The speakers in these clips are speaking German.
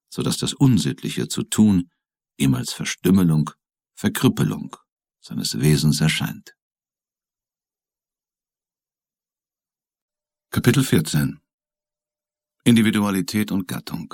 so dass das Unsittliche zu tun ihm als Verstümmelung, Verkrüppelung seines Wesens erscheint. Kapitel 14 Individualität und Gattung.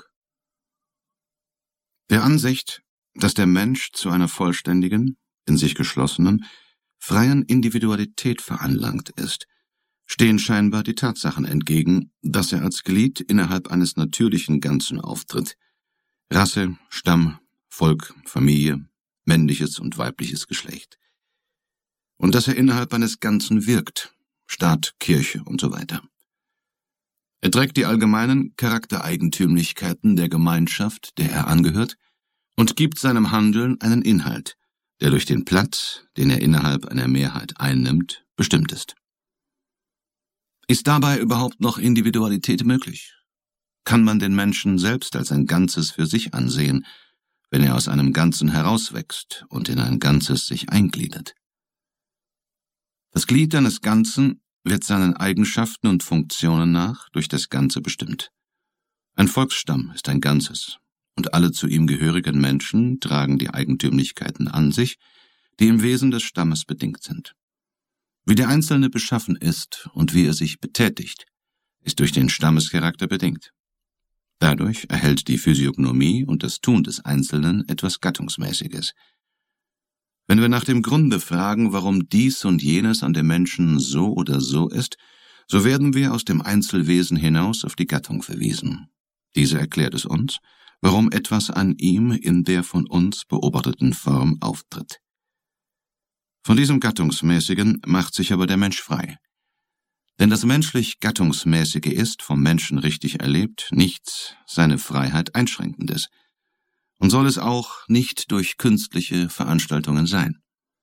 Der Ansicht, dass der Mensch zu einer vollständigen, in sich geschlossenen, freien Individualität veranlangt ist, stehen scheinbar die Tatsachen entgegen, dass er als Glied innerhalb eines natürlichen Ganzen auftritt. Rasse, Stamm, Volk, Familie, männliches und weibliches Geschlecht. Und dass er innerhalb eines Ganzen wirkt, Staat, Kirche und so weiter. Er trägt die allgemeinen Charaktereigentümlichkeiten der Gemeinschaft, der er angehört, und gibt seinem Handeln einen Inhalt, der durch den Platz, den er innerhalb einer Mehrheit einnimmt, bestimmt ist. Ist dabei überhaupt noch Individualität möglich? Kann man den Menschen selbst als ein Ganzes für sich ansehen, wenn er aus einem Ganzen herauswächst und in ein Ganzes sich eingliedert? Das Glied eines Ganzen wird seinen Eigenschaften und Funktionen nach durch das Ganze bestimmt. Ein Volksstamm ist ein Ganzes, und alle zu ihm gehörigen Menschen tragen die Eigentümlichkeiten an sich, die im Wesen des Stammes bedingt sind. Wie der Einzelne beschaffen ist und wie er sich betätigt, ist durch den Stammescharakter bedingt. Dadurch erhält die Physiognomie und das Tun des Einzelnen etwas Gattungsmäßiges. Wenn wir nach dem Grunde fragen, warum dies und jenes an dem Menschen so oder so ist, so werden wir aus dem Einzelwesen hinaus auf die Gattung verwiesen. Diese erklärt es uns, warum etwas an ihm in der von uns beobachteten Form auftritt. Von diesem Gattungsmäßigen macht sich aber der Mensch frei. Denn das menschlich Gattungsmäßige ist, vom Menschen richtig erlebt, nichts seine Freiheit Einschränkendes und soll es auch nicht durch künstliche Veranstaltungen sein.